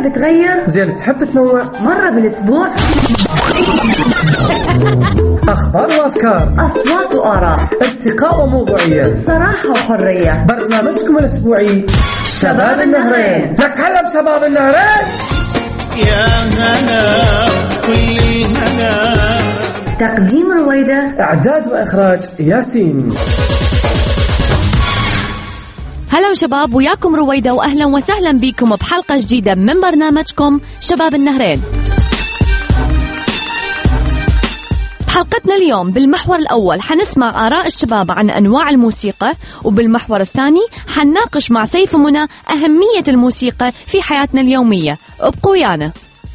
تحب تغير؟ زين تحب تنوع؟ مرة بالأسبوع. أخبار وأفكار، أصوات وآراء، ارتقاء وموضوعية، صراحة وحرية. برنامجكم الأسبوعي شباب النهرين. نتكلم شباب النهرين. يا هلا كل هلا. تقديم رويدة، إعداد وإخراج ياسين. هلا شباب، وياكم رويدة، وأهلا وسهلا بكم بحلقة جديدة من برنامجكم شباب النهرين. بحلقتنا اليوم بالمحور الأول حنسمع آراء الشباب عن أنواع الموسيقى، وبالمحور الثاني حنناقش مع سيف ومنى أهمية الموسيقى في حياتنا اليومية. ابقوا ويانا.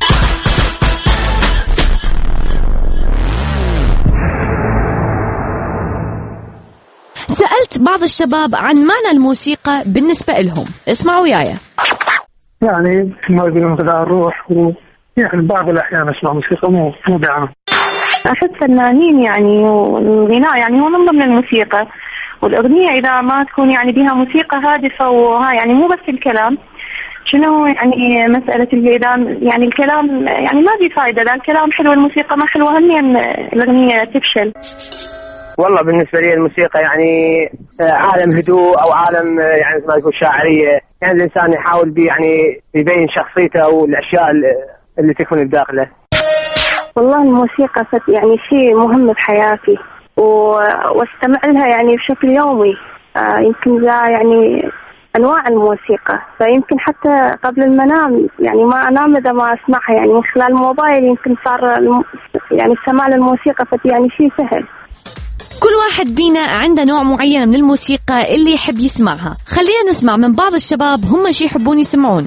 سألت بعض الشباب عن معنى الموسيقى بالنسبة لهم، اسمعوا وياي. يعني ما يقولون غذاء الروح، ويعني بعض الأحيان أسمع موسيقى مو دائما. أحس فنانين يعني، والغناء يعني هو من ضمن الموسيقى، والأغنية إذا ما تكون يعني بها موسيقى هادفة وها يعني مو بس الكلام، شنو يعني مسألة اللي إذا يعني الكلام يعني ما في فايدة، لا الكلام حلو الموسيقى ما حلوة هم الأغنية تفشل. والله بالنسبة لي الموسيقى يعني عالم هدوء أو عالم يعني ما يقول شاعرية، يعني الإنسان يحاول بي يعني يبين شخصيته والأشياء اللي تكون بداخله. والله الموسيقى يعني شيء مهم بحياتي، واستمع لها يعني بشكل يومي. يمكن ذا يعني أنواع الموسيقى، فيمكن حتى قبل المنام يعني ما أنام إذا ما أسمعها، يعني من خلال الموبايل يمكن صار يعني السماع للموسيقى يعني شيء سهل. كل واحد بينا عنده نوع معين من الموسيقى اللي يحب يسمعها. خلينا نسمع من بعض الشباب هم شي يحبون يسمعون.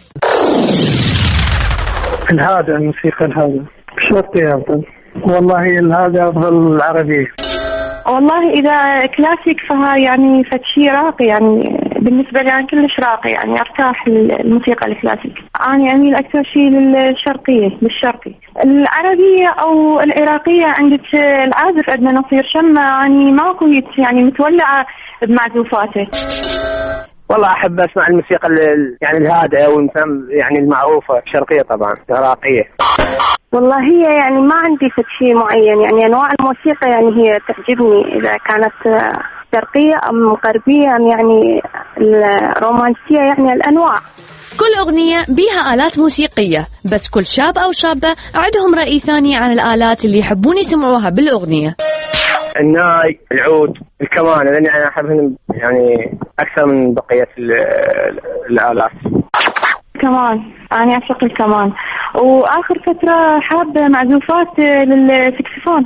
الهادئ، الموسيقى الهادئ شرطي أفضل. والله الهادئ أفضل العربي. والله إذا كلاسيك فها يعني فتشي راقي، يعني بالنسبة لي أنا كلش راقي، يعني أرتاح الموسيقى الكلاسيك. أنا أميل أكثر شيء للشرقي. العربية أو العراقية عندك العازف عندنا نصير شمة، يعني ماكو يعني متولعة بمعزوفاته. والله أحب أسمع الموسيقى يعني الهادئة يعني المعروفة، الشرقية طبعا العراقية. والله هي يعني ما عندي شيء معين، يعني أنواع الموسيقى يعني هي تعجبني، إذا كانت شرقية أم غربية أم يعني الرومانسية، يعني الأنواع. كل أغنية بيها آلات موسيقية، بس كل شاب أو شابة عندهم رأي ثاني عن الآلات اللي يحبون يسمعوها بالأغنية. الناي، العود، الكمان، لأني أنا أحبهم يعني أكثر من بقية الآلات. كمان أنا أعشق الكمان، وآخر فترة حابة معزوفات للسكسفون.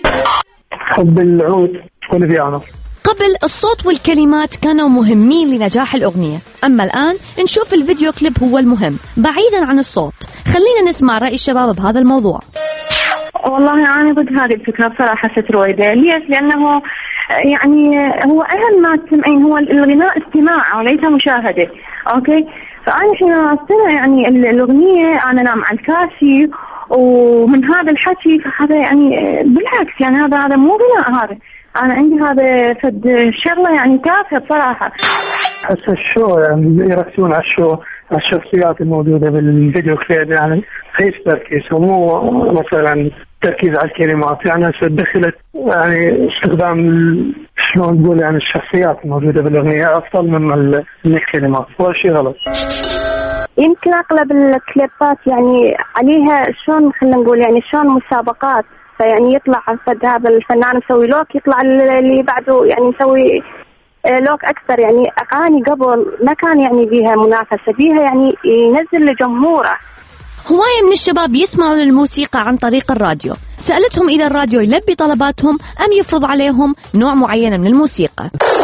حب العود والبيانو. قبل الصوت والكلمات كانوا مهمين لنجاح الأغنية، أما الآن نشوف الفيديو كليب هو المهم بعيدا عن الصوت. خلينا نسمع رأي الشباب بهذا الموضوع. والله أنا ضد هذه الفكرة بصراحة رويدة. ليش؟ لأنه يعني هو أهم ما تسمعين هو الغناء استماع وليس مشاهدة. أوكي، فأنا حين أستمع يعني الأغنية أنا أنام على الكاسي، ومن هذا الحكي فهذا يعني بالعكس، يعني هذا مو غناء، هذا أنا عندي هذا فد شغلة يعني تافهة بصراحة. حس الشو يعني يركزون على الشو، على الشخصيات الموجودة بالفيديو كليب، يعني خيش تركيز، ومو مثلا تركيز على الكلمات. يعني دخلت يعني استخدام شلون نقول يعني الشخصيات الموجودة بالأغنية أفضل من الكلمات، وهذا شيء غلط. يمكن أغلب الكليبات يعني عليها شلون خلينا نقول يعني شلون مسابقات، فيعني يطلع هذا الفنان مسوي لوك، يطلع اللي بعده يعني يسوي لوك أكثر. يعني أغاني قبل ما كان يعني بيها منافسة، بيها يعني ينزل لجمهوره. هواية من الشباب يسمعوا للموسيقى عن طريق الراديو. سألتهم إذا الراديو يلبي طلباتهم أم يفرض عليهم نوع معين من الموسيقى.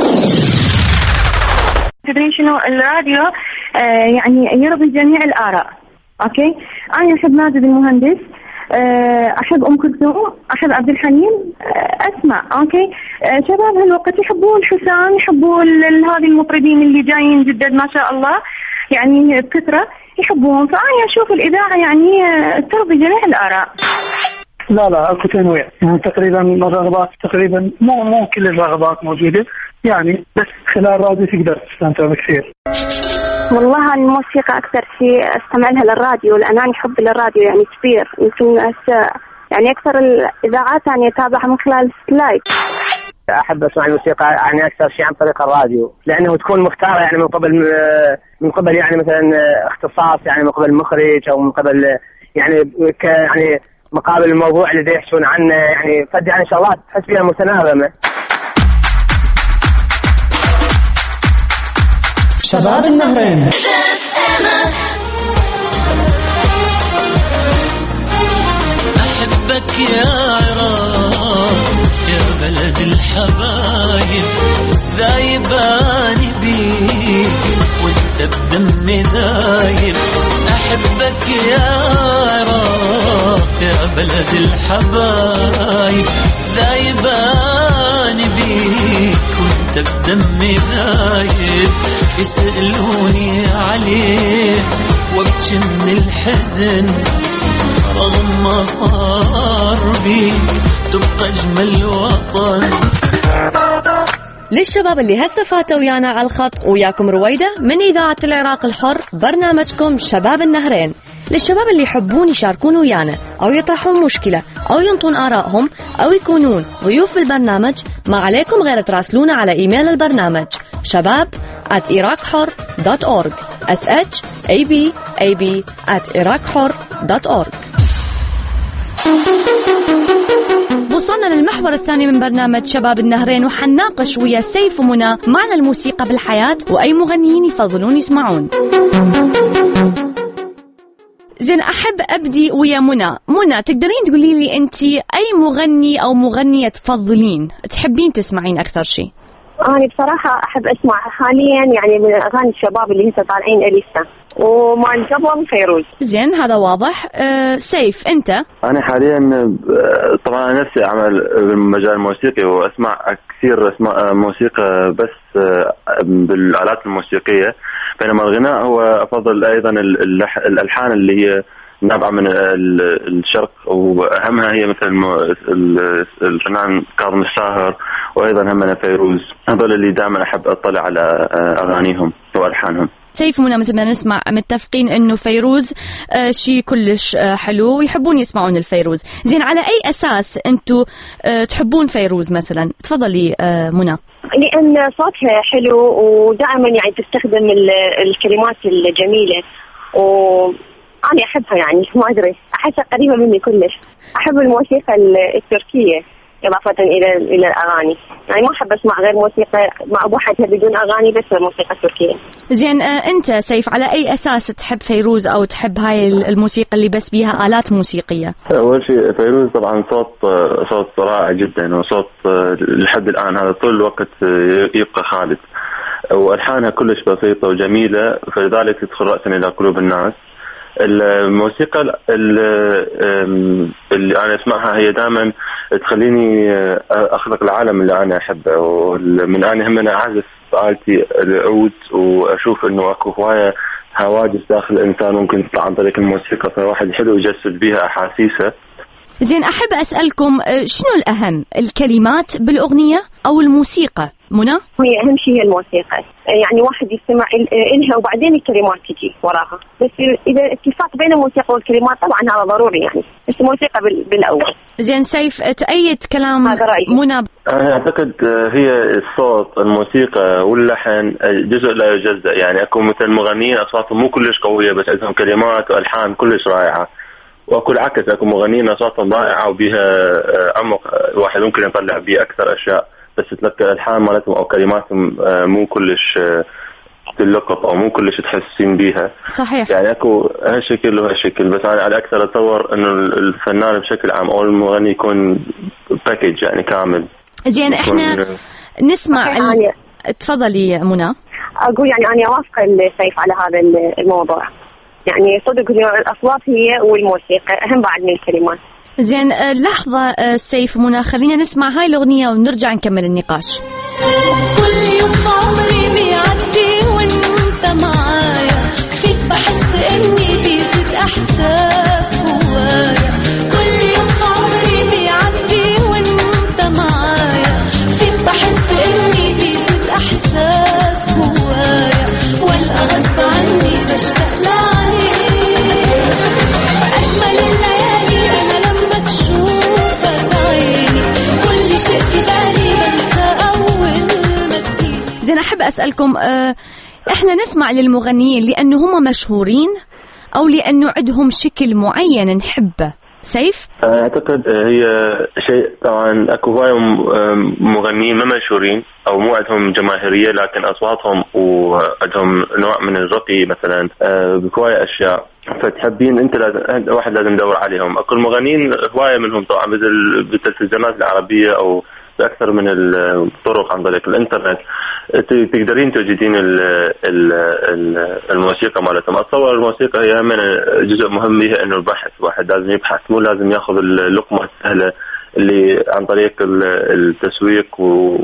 تدرين شنو الراديو يعني يرضي جميع الآراء. أوكي، أنا أحب ماجد المهندس، أحب أم كلثوم، أحب عبد الحليم، أسمع. أوكي، شباب هالوقت يحبون حسام، يحبون هذه المطربين اللي جايين جدد ما شاء الله يعني بكثرة يحبون. فأنا أشوف الإذاعة يعني ترضي جميع الآراء. لا اكو تنويع، يعني تقريبا الرغبات تقريبا مو كل الرغبات موجودة، يعني بس خلال الراديو تقدر تستمتع بكثير. والله الموسيقى أكثر شيء أستمع لها للراديو، لأن أنا حب للراديو يعني كبير. يمكن يعني أكثر الإذاعات أنا أتابعها من خلال السلايد. أحب أسمع الموسيقى يعني أكثر شيء عن طريق الراديو، لأنه تكون مختارة يعني من قبل يعني مثلا اختصاص، يعني من قبل مخرج أو من قبل يعني يعني مقابل الموضوع اللي يحشون عنه، يعني فد يعني شغلات تحس فيها متناغمة. شباب النهرين. أحبك يا عراق يا بلد الحبايب، ذايباني بيك وانت بدمي ذايب. أحبك يا عراق يا بلد الحبايب، ذايباني بيك وانت بدمي ذايب. يسألوني عليك وابكي من الحزن، رغم ما صار بيك تبقى أجمل وطن. للشباب اللي هسه فاتوا ويانا على الخط، وياكم رويدة من إذاعة العراق الحر، برنامجكم شباب النهرين. للشباب اللي يحبون يشاركون ويانا أو يطرحون مشكلة أو ينطون آرائهم أو يكونون ضيوف بالبرنامج، ما عليكم غير تراسلونا على إيميل البرنامج shabab@iraqhor.org shabab@iraqhor.org. وصلنا للمحور الثاني من برنامج شباب النهرين، وحنناقش ويا سيف ومنى معنى الموسيقى بالحياة وأي مغنيين يفضلون يسمعون. زين، أحب أبدي ويا منى. تقدرين تقولي لي أنت أي مغني أو مغنية تفضلين تحبين تسمعين أكثر شيء؟ أنا بصراحة أحب أسمع حاليا يعني من أغاني الشباب اللي هسه طالعين إليسا ومع قبل فيروز. زين، هذا واضح. سيف أنت؟ أنا حاليا طبعا نفسي أعمل بالمجال الموسيقي وأسمع كثير موسيقى بس بالآلات الموسيقية، بينما الغناء هو أفضل أيضا الألحان اللي هي نابعة من الشرق، وأهمها هي مثل الفنان كاظم الساهر وأيضا همنا فيروز. هذول اللي دائما أحب أطلع على أغانيهم وألحانهم. سيف ومنى مثل ما نسمع متفقين انه فيروز شيء كلش حلو ويحبون يسمعون الفيروز. زين، على اي اساس انتم تحبون فيروز مثلا؟ تفضلي منى. لان صوتها حلو ودائما يعني تستخدم الكلمات الجميله، وانا احبها يعني ما ادري، احسها قريبه مني كلش. احب الموسيقى التركيه إضافة إلى الأغاني، يعني ما أحب أسمع غير موسيقى مع بوحدها بدون أغاني، بس الموسيقى التركية. زين، أنت سيف على أي أساس تحب فيروز أو تحب هاي الموسيقى اللي بس بيها آلات موسيقية؟ أول شيء فيروز طبعا صوت رائع جدا، وصوت لحد الآن هذا طول الوقت يبقى خالد، وألحانها كلش بسيطة وجميلة، فلذلك تدخل رأسا إلى قلوب الناس. الموسيقى اللي أنا أسمعها هي دائما تخليني أخلق العالم اللي أنا أحبه، ومن أنا هم أنا أعزف آلتي العود وأشوف إنه أكو هواية هواجس داخل الإنسان ممكن تطلع عن طريق الموسيقى، فواحد حلو يجسد بيها أحاسيسه. زين، أحب أسألكم شنو الأهم، الكلمات بالأغنية أو الموسيقى؟ منى؟ هي أهم شيء هي الموسيقى، يعني واحد يستمع إلها وبعدين الكلمات تجي وراها، بس إذا اتفاق بين الموسيقى والكلمات طبعا هذا ضروري يعني، بس الموسيقى بالأول. زين، سيف تأيد كلام منى؟ أنا أعتقد هي الصوت، الموسيقى واللحن جزء لا يجزأ، يعني أكو مثل مغنيين أصواتهم مو كلش قوية بس عندهم كلمات وألحان كلش رائعة، وأكو العكس، أكو مغنيين أصواتهم رائعة وبيها عمق الواحد ممكن يطلع بيه أكثر أشياء، بس تلقى الألحان مالتهم أو كلماتهم مو كلش تلقط أو مو كلش تحسين بيها. صحيح. يعني أكو هالشكل وهالشكل، بس أنا على أكثر أتصور إنه الفنان بشكل عام أو المغني يكون باكيج يعني كامل. زين، إحنا نسمع تفضلي منى. أقول يعني أنا أوافق السيف على هذا الموضوع، يعني صدق الأصوات هي والموسيقى أهم بعد من الكلمات. زين، لحظة سيف منى، خلينا نسمع هاي الأغنية ونرجع نكمل النقاش. كل يوم عمري بيعدي وانت معايا، فيك بحس اني بيزيد احساس جوايا. كل يوم عمري بيعدي وانت معايا، فيك بحس اني بيزيد احساس جوايا، والقى غصب عني أسألكم إحنا نسمع للمغنيين لأنه هم مشهورين أو لأنه عندهم شكل معين نحبه؟ سيف؟ أعتقد هي شيء، طبعا أكو هواية مغنيين ما مشهورين أو مو عندهم جماهيرية لكن أصواتهم وعندهم نوع من الرقي مثلا بهواية أشياء، فتحبين أنت واحد لازم يدور عليهم. أكو المغنيين هواية منهم طبعا مثل بالتلفزيونات العربية أو بأكثر من الطرق عن طريق الإنترنت تقدرين تجدين الموسيقى مالتهم. أتصور الموسيقى هي من جزء مهم بها إنه البحث، واحد لازم يبحث مو لازم يأخذ اللقمة السهلة اللي عن طريق التسويق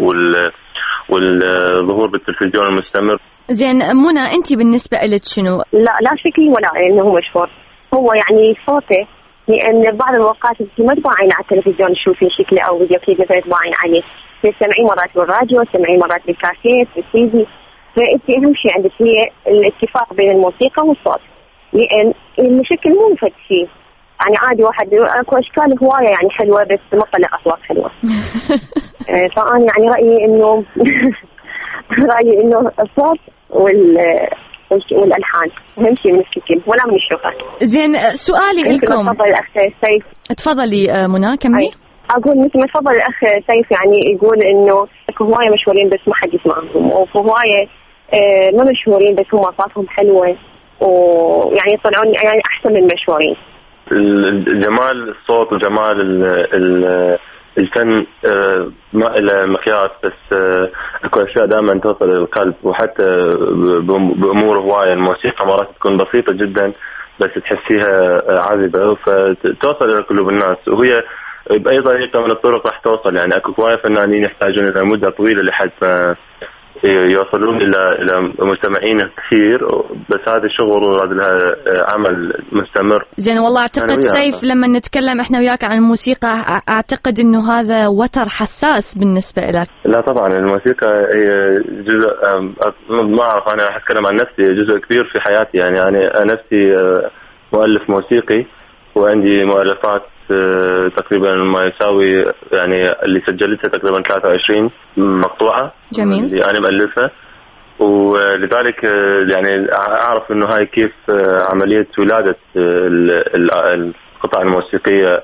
والظهور بالتلفزيون المستمر. زين منى، أنت بالنسبة لك شنو؟ لا شكلي ولا إنه مشهور، هو يعني صوته، لأن بعض الأوقات أنت ما تباعين على التلفزيون تشوفين شكله أو فيديو كليب مثلا تباعين عليه، تسمعين مرات بالراديو، تسمعين مرات بالكاسيت بالتيفي، فأنت أهم شيء عندك هي الاتفاق بين الموسيقى والصوت، لأن الشكل مو مفيد شيء. يعني عادي واحد أكو أشكال هواية يعني حلوة بس ما طلع أصوات حلوة. فأنا يعني رأيي إنه الصوت والألحان أهم شيء من الشكل ولا من الشغل. زين سؤالي لكم. تفضل الأخ سيف. تفضلي منى كملي. أقول مثل ما تفضل الأخ سيف، يعني يقول إنه هواية مشهورين بس ما حد يسمعهم، وهواية ما مشهورين بس هم أصواتهم حلوة ويعني يطلعون يعني أحسن من المشهورين. جمال الصوت وجمال الفن ما إلى مقياس، بس أكو أشياء دائما توصل للقلب، وحتى بأمور هواية الموسيقى مرات تكون بسيطة جدا بس تحسيها عذبة فتوصل إلى قلوب الناس، وهي بأي طريقة من الطرق راح توصل. يعني أكو هواية فنانين يحتاجون إلى مدة طويلة لحد ما يوصلون إلى مستمعين كثير، بس هذا الشغل وراد لها عمل مستمر. زين والله أعتقد سيف لما نتكلم إحنا وياك عن الموسيقى أعتقد إنه هذا وتر حساس بالنسبة لك. لا طبعا الموسيقى هي جزء، ما أعرف، أنا أتكلم عن نفسي، جزء كبير في حياتي. يعني أنا نفسي مؤلف موسيقي وعندي مؤلفات تقريبا ما يساوي، يعني اللي سجلتها تقريبا 23 مقطوعة. جميل. اللي أنا مؤلفها، ولذلك يعني أعرف إنه هاي كيف عملية ولادة القطع الموسيقية،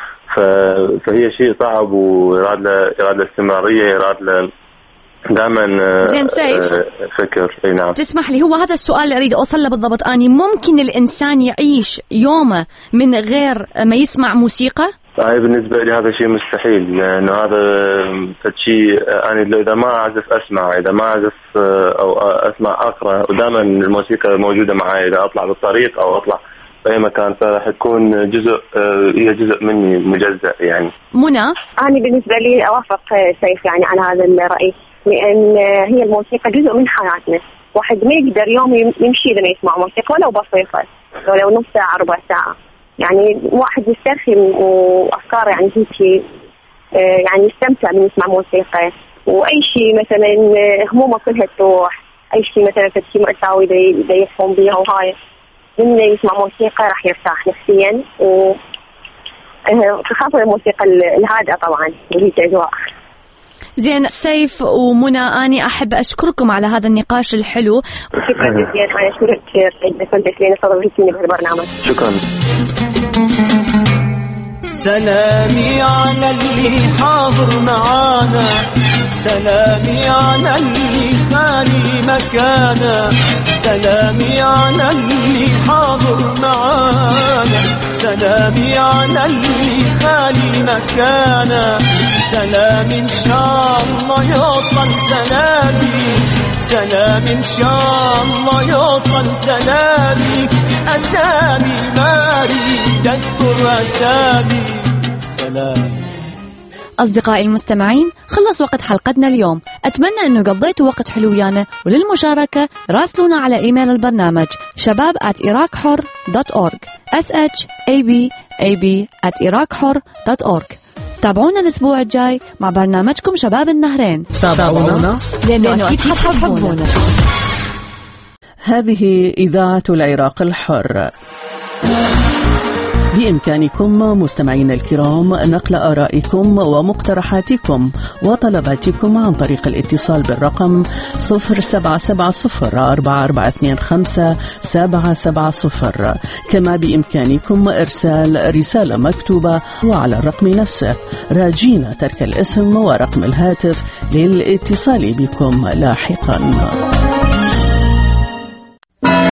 فهي شيء صعب ويراد له استمرارية، يراد له دائما زين سيف فكر. اي نعم. تسمح لي، هو هذا السؤال اللي اريد اوصل له بالضبط. اني ممكن الانسان يعيش يومه من غير ما يسمع موسيقى؟ هاي بالنسبه لي هذا شيء مستحيل، لانه هذا شيء انا اذا ما اعزف اسمع، اذا ما اعزف او اسمع اقرا، ودائما الموسيقى موجوده معي اذا اطلع بالطريق او اطلع في اي مكان، فراح تكون جزء، هي جزء مني مجزء. يعني منى، انا بالنسبه لي اوافق سيف يعني على هذا الراي، لأن هي الموسيقى جزء من حياتنا. واحد ما يقدر يوم يمشي لما يسمع موسيقى ولو بسيطة، ولو نص ساعة ربع ساعة. يعني واحد يسترخي وأفكاره يعني هيك، يعني يستمتع من يسمع موسيقى، وأي شيء مثلا همومه كلها تروح، أي شيء مثلا في شيء مأساوي دا يفهم بيها، وهاي من يسمع موسيقى راح يرتاح نفسيا، وخاصة الموسيقى الهادئة طبعا اللي هي أجواء. زين سيف ومنى، أنا أحب أشكركم على هذا النقاش الحلو. شكرا جزيلا، أنا أشكرك إذا كنت لي صدقتيني بهالبرنامج. شكرا. سلامي على اللي حاضر معانا، سلامي على اللي خالي مكانا، سلامي على اللي حاضر معانا، سلامي على اللي خالي مكانا، سلام إن شاء الله يوصل سلامي، سلام إن شاء الله يوصل سلامي، أسامي ما أريد أذكر أسامي، سلام. أصدقائي المستمعين، خلص وقت حلقتنا اليوم. أتمنى أنه قضيتوا وقت حلو ويانا، وللمشاركة راسلونا على إيميل البرنامج shabab@iraqhor.org shabab@iraqhor.org. تابعونا الأسبوع الجاي مع برنامجكم شباب النهرين. تابعونا لأنه أكيد حتحبونا. هذه إذاعة العراق الحر. بإمكانكم مستمعين الكرام نقل آرائكم ومقترحاتكم وطلباتكم عن طريق الاتصال بالرقم 0770-4425-770. كما بإمكانكم إرسال رسالة مكتوبة وعلى الرقم نفسه، راجين ترك الاسم ورقم الهاتف للاتصال بكم لاحقا.